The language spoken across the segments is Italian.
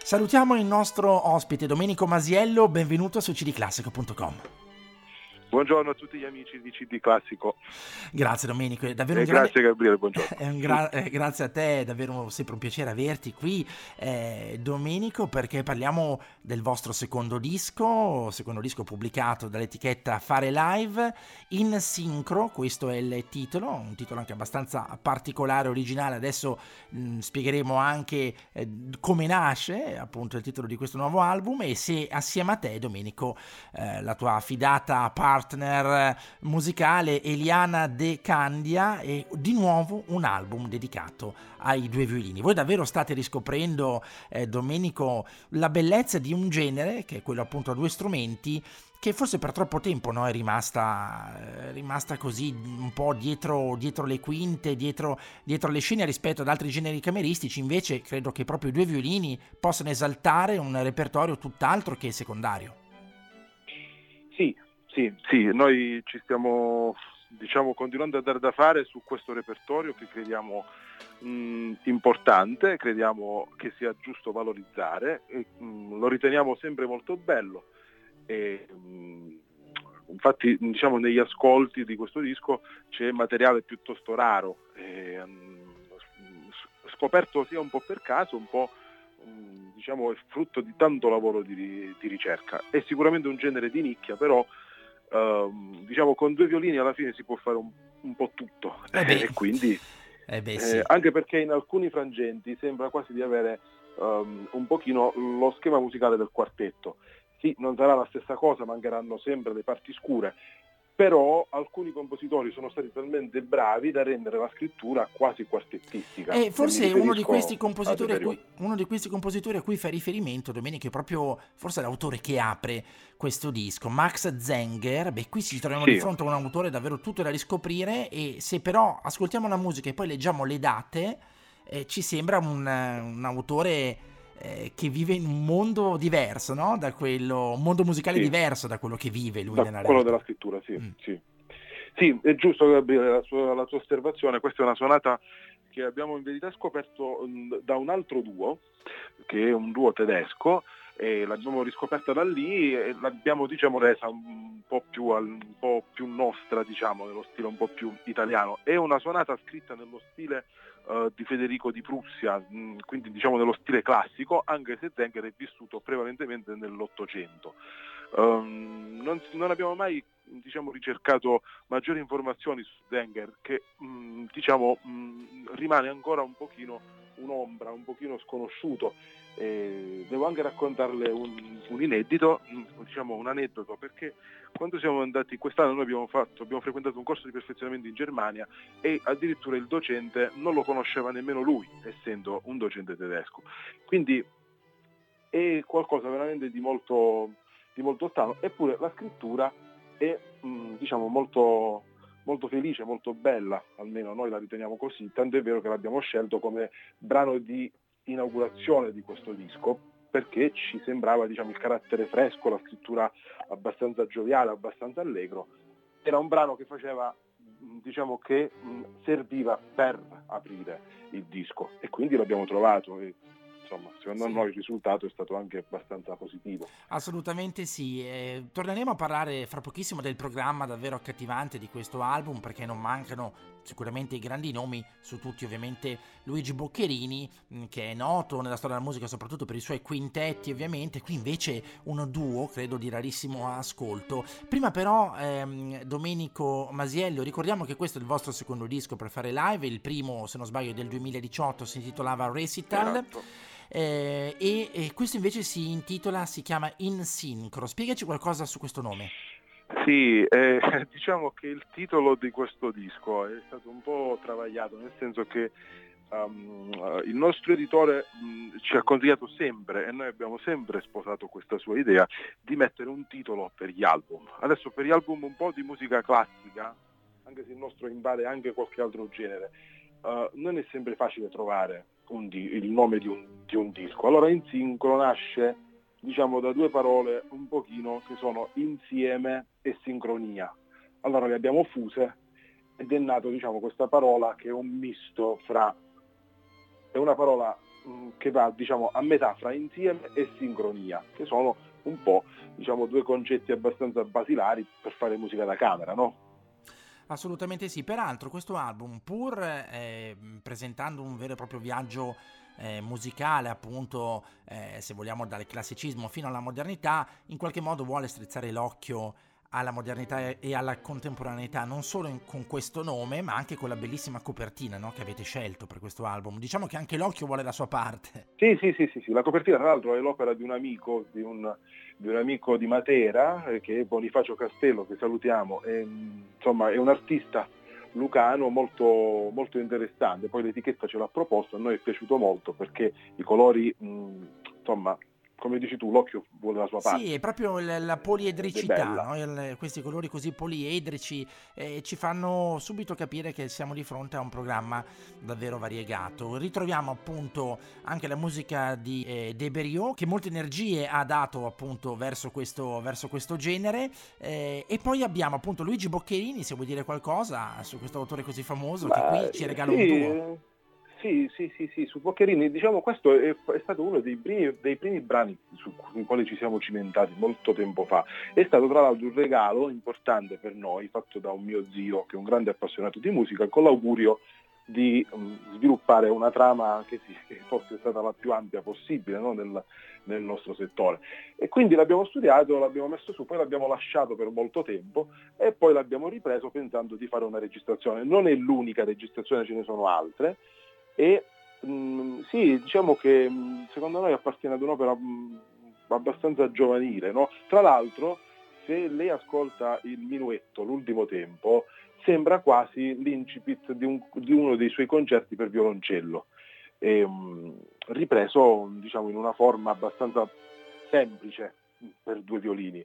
Salutiamo il nostro ospite Domenico Masiello, benvenuto su cdclassico.com. Buongiorno a tutti gli amici di CD Classico. Grazie Domenico, è davvero grazie Gabriele, buongiorno. Grazie a te, è davvero sempre un piacere averti qui Domenico, perché parliamo del vostro secondo disco pubblicato dall'etichetta Fare Live, In Sincro, questo è il titolo, un titolo anche abbastanza particolare, originale. Adesso spiegheremo anche come nasce appunto il titolo di questo nuovo album, e se assieme a te Domenico la tua affidata partner musicale Eliana De Candia, e di nuovo un album dedicato ai due violini. Voi davvero state riscoprendo Domenico la bellezza di un genere che è quello appunto a due strumenti, che forse per troppo tempo è rimasta così un po' dietro le quinte, dietro le scene rispetto ad altri generi cameristici. Invece credo che proprio i due violini possano esaltare un repertorio tutt'altro che secondario. Sì, noi ci stiamo continuando a dare da fare su questo repertorio che crediamo importante, crediamo che sia giusto valorizzare, e, lo riteniamo sempre molto bello. E, infatti negli ascolti di questo disco c'è materiale piuttosto raro, scoperto sia un po' per caso, un po' è frutto di tanto lavoro di ricerca. È sicuramente un genere di nicchia, però con due violini alla fine si può fare un po' tutto, e quindi sì. Anche perché in alcuni frangenti sembra quasi di avere un pochino lo schema musicale del quartetto. Sì, non sarà la stessa cosa, mancheranno sempre le parti scure, però alcuni compositori sono stati talmente bravi da rendere la scrittura quasi quartettistica. Forse uno di questi compositori a cui fai riferimento, Domenico, è proprio forse l'autore che apre questo disco, Max Zenger. Qui ci troviamo di fronte a un autore davvero tutto da riscoprire, e se però ascoltiamo la musica e poi leggiamo le date, ci sembra un autore che vive in un mondo diverso, no? Un mondo musicale diverso da quello che vive lui nella realtà. Quello della scrittura, Sì, è giusto Gabriele, la tua osservazione. Questa è una sonata che abbiamo in verità scoperto da un altro duo, che è un duo tedesco, e l'abbiamo riscoperta da lì e l'abbiamo resa un po' più nostra, nello stile un po' più italiano. È una sonata scritta nello stile di Federico di Prussia, quindi nello stile classico, anche se Zenger è vissuto prevalentemente nell'Ottocento. Non abbiamo mai ricercato maggiori informazioni su Zenger, che rimane ancora un pochino un'ombra, un pochino sconosciuto. Devo anche raccontarle un inedito, un aneddoto, perché quando siamo andati quest'anno noi abbiamo frequentato un corso di perfezionamento in Germania, e addirittura il docente non lo conosceva nemmeno lui, essendo un docente tedesco. Quindi è qualcosa veramente di molto strano, eppure la scrittura è molto, molto felice, molto bella, almeno noi la riteniamo così, tanto è vero che l'abbiamo scelto come brano di inaugurazione di questo disco, perché ci sembrava il carattere fresco, la scrittura abbastanza gioviale, abbastanza allegro. Era un brano che faceva, che serviva per aprire il disco, e quindi l'abbiamo trovato, e secondo noi il risultato è stato anche abbastanza positivo. Assolutamente sì. Torneremo a parlare fra pochissimo del programma davvero accattivante di questo album, perché non mancano sicuramente i grandi nomi, su tutti ovviamente Luigi Boccherini, che è noto nella storia della musica soprattutto per i suoi quintetti ovviamente. Qui invece uno duo, credo di rarissimo ascolto. Prima però Domenico Masiello, ricordiamo che questo è il vostro secondo disco per Fare Live, il primo, se non sbaglio, del 2018, si intitolava Recital. Esatto. E questo invece si chiama In Sincro. Spiegaci qualcosa su questo nome. Sì, diciamo che il titolo di questo disco è stato un po' travagliato, nel senso che il nostro editore ci ha consigliato sempre, e noi abbiamo sempre sposato questa sua idea, di mettere un titolo per gli album. Adesso per gli album un po' di musica classica, anche se il nostro invade anche qualche altro genere, non è sempre facile trovare il nome di un disco. Allora In Sincro nasce da due parole un pochino che sono insieme e sincronia. Allora le abbiamo fuse ed è nato questa parola che è un misto fra, è una parola che va, diciamo, a metà fra insieme e sincronia, che sono un po', diciamo, due concetti abbastanza basilari per fare musica da camera, no? Assolutamente sì, peraltro questo album, pur presentando un vero e proprio viaggio musicale, appunto, se vogliamo dal classicismo fino alla modernità, in qualche modo vuole strizzare l'occhio alla modernità e alla contemporaneità, non solo con questo nome, ma anche con la bellissima copertina, no, che avete scelto per questo album. Diciamo che anche l'occhio vuole la sua parte. Sì, la copertina tra l'altro è l'opera di un amico, di un amico di Matera, che è Bonifacio Castello, che salutiamo, insomma è un artista lucano molto, molto interessante. Poi l'etichetta ce l'ha proposto, a noi è piaciuto molto perché i colori, insomma, come dici tu, l'occhio vuole la sua Sì, parte è proprio la ed è poliedricità, bella. no? Questi colori così poliedrici ci fanno subito capire che siamo di fronte a un programma davvero variegato. Ritroviamo appunto anche la musica di De Beriot, che molte energie ha dato appunto verso questo genere, e poi abbiamo appunto Luigi Boccherini, se vuoi dire qualcosa su questo autore così famoso, che Ma qui ci regala un duo. sì, sì, su Boccherini, diciamo questo è stato uno dei primi brani sui quali ci siamo cimentati molto tempo fa. È stato tra l'altro un regalo importante per noi, fatto da un mio zio che è un grande appassionato di musica, con l'augurio di sviluppare una trama che fosse stata la più ampia possibile, no? nel nostro settore. E quindi l'abbiamo studiato, l'abbiamo messo su, poi l'abbiamo lasciato per molto tempo e poi l'abbiamo ripreso pensando di fare una registrazione. Non è l'unica registrazione, ce ne sono altre. E sì, diciamo che secondo noi appartiene ad un'opera abbastanza giovanile, no? Tra l'altro, se lei ascolta il Minuetto, l'ultimo tempo, sembra quasi l'incipit di uno dei suoi concerti per violoncello, ripreso, diciamo, in una forma abbastanza semplice per due violini.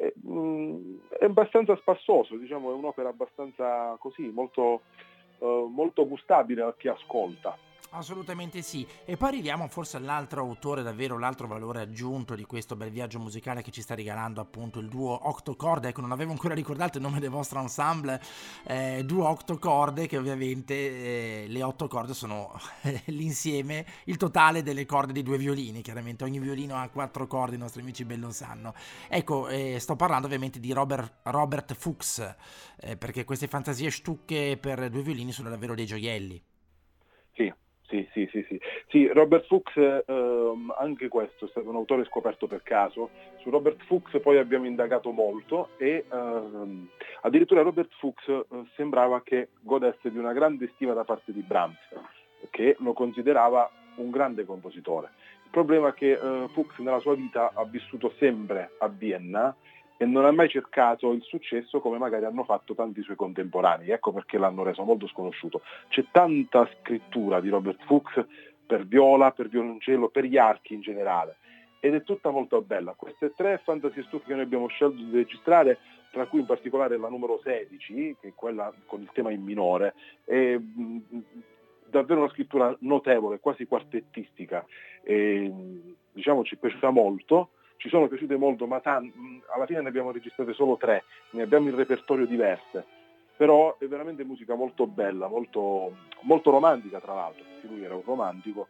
È abbastanza spassoso, diciamo, è un'opera abbastanza così, molto molto gustabile a chi ascolta. Assolutamente sì. E poi arriviamo forse all'altro autore, davvero l'altro valore aggiunto di questo bel viaggio musicale che ci sta regalando appunto il duo Octocorde. Ecco, non avevo ancora ricordato il nome del vostro ensemble, duo Octocorde, che ovviamente le 8 corde sono l'insieme, il totale delle corde di due violini. Chiaramente ogni violino ha 4 corde, i nostri amici ben lo sanno. Ecco, sto parlando ovviamente di Robert Fuchs, perché queste fantasie stucche per due violini sono davvero dei gioielli. Sì. Sì, Robert Fuchs, anche questo è stato un autore scoperto per caso. Su Robert Fuchs poi abbiamo indagato molto e addirittura Robert Fuchs sembrava che godesse di una grande stima da parte di Brahms, che lo considerava un grande compositore. Il problema è che Fuchs nella sua vita ha vissuto sempre a Vienna e non ha mai cercato il successo come magari hanno fatto tanti suoi contemporanei. Ecco perché l'hanno reso molto sconosciuto. C'è tanta scrittura di Robert Fuchs per viola, per violoncello, per gli archi in generale, ed è tutta molto bella. Queste 3 fantasie stucche che noi abbiamo scelto di registrare, tra cui in particolare la numero 16, che è quella con il tema in minore, è davvero una scrittura notevole, quasi quartettistica, e, diciamo, ci è piaciuta molto. Ci sono piaciute molto, ma alla fine ne abbiamo registrate solo 3, ne abbiamo in repertorio diverse, però è veramente musica molto bella, molto, molto romantica tra l'altro, perché lui era un romantico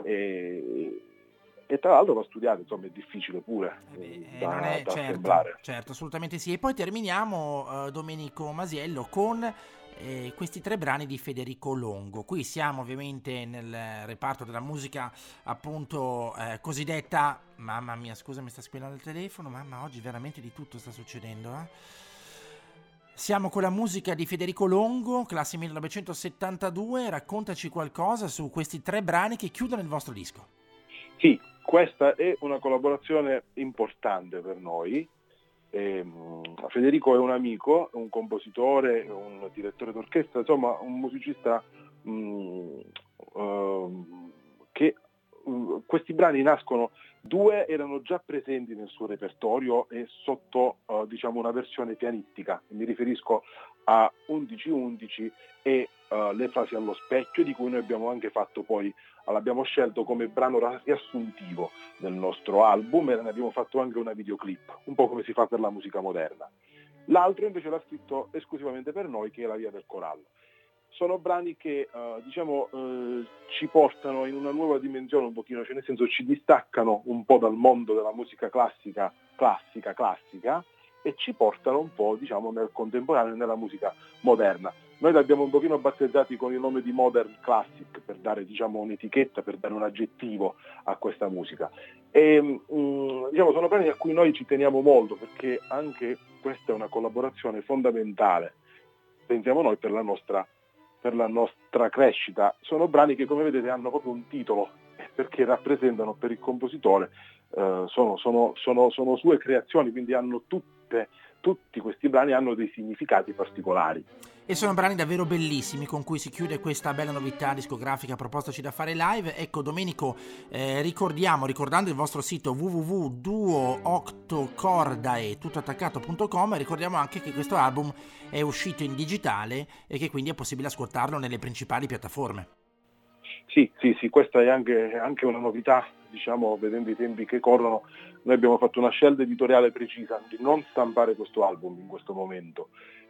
e tra l'altro va studiato, insomma è difficile pure Non è da certo, assemblare. certo, assolutamente sì. E poi terminiamo, Domenico Masiello, con questi 3 brani di Federico Longo. Qui siamo ovviamente nel reparto della musica appunto cosiddetta. Mamma mia, scusa, mi sta squillando il telefono. Mamma, oggi veramente di tutto sta succedendo, eh? Siamo con la musica di Federico Longo, classe 1972. Raccontaci qualcosa su questi 3 brani che chiudono il vostro disco. Sì, questa è una collaborazione importante per noi. Federico è un amico, un compositore, un direttore d'orchestra, insomma un musicista che questi brani nascono, 2 erano già presenti nel suo repertorio e sotto diciamo una versione pianistica. Mi riferisco a 11-11 e Le frasi allo specchio, di cui noi abbiamo anche fatto poi, l'abbiamo scelto come brano riassuntivo del nostro album e ne abbiamo fatto anche una videoclip, un po' come si fa per la musica moderna. L'altro invece l'ha scritto esclusivamente per noi, che è La via del corallo. sono brani che ci portano in una nuova dimensione un pochino, cioè nel senso ci distaccano un po' dal mondo della musica classica e ci portano un po', diciamo, nel contemporaneo, nella musica moderna. Noi l'abbiamo un pochino battezzati con il nome di Modern Classic per dare, diciamo, un'etichetta, per dare un aggettivo a questa musica. E sono brani a cui noi ci teniamo molto, perché anche questa è una collaborazione fondamentale, pensiamo noi, per la nostra crescita. Sono brani che, come vedete, hanno proprio un titolo, perché rappresentano per il compositore, sono sue creazioni, quindi hanno tutti questi brani hanno dei significati particolari. E sono brani davvero bellissimi con cui si chiude questa bella novità discografica propostaci da Fare Live. Ecco, Domenico, ricordando il vostro sito www.duooctocordae.com, ricordiamo anche che questo album è uscito in digitale e che quindi è possibile ascoltarlo nelle principali piattaforme. Sì, questa è anche una novità, diciamo, vedendo i tempi che corrono. Noi abbiamo fatto una scelta editoriale precisa di non stampare questo album in questo momento,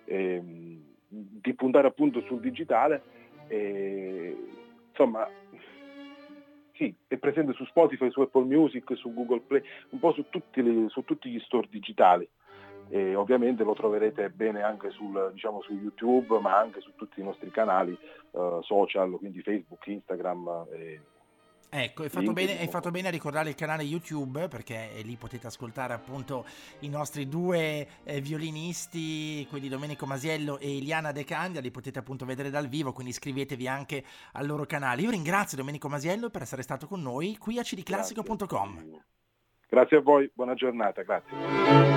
di puntare appunto sul digitale, insomma, sì, è presente su Spotify, su Apple Music, su Google Play, un po' su tutti gli store digitali. E ovviamente lo troverete bene anche su YouTube, ma anche su tutti i nostri canali social, quindi Facebook, Instagram. Ecco, hai fatto bene a ricordare il canale YouTube, perché lì potete ascoltare appunto i nostri due violinisti, quelli Domenico Masiello e Iliana De Candia, li potete appunto vedere dal vivo, quindi iscrivetevi anche al loro canale. Io ringrazio Domenico Masiello per essere stato con noi qui a cdclassico.com. Grazie a voi, buona giornata, grazie.